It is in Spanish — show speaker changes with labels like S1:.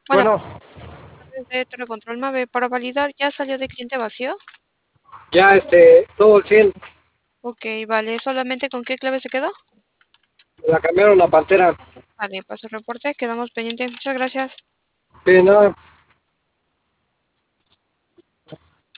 S1: Hola,
S2: Bueno,
S1: de Telecontrol Mave, para validar, ¿ya salió de cliente vacío?
S2: ya todo el 100
S1: Ok, vale, ¿solamente con qué clave se quedó?
S2: la cambiaron la Pantera.
S1: Vale, paso el reporte, quedamos pendientes. Muchas gracias.
S2: Sí, no,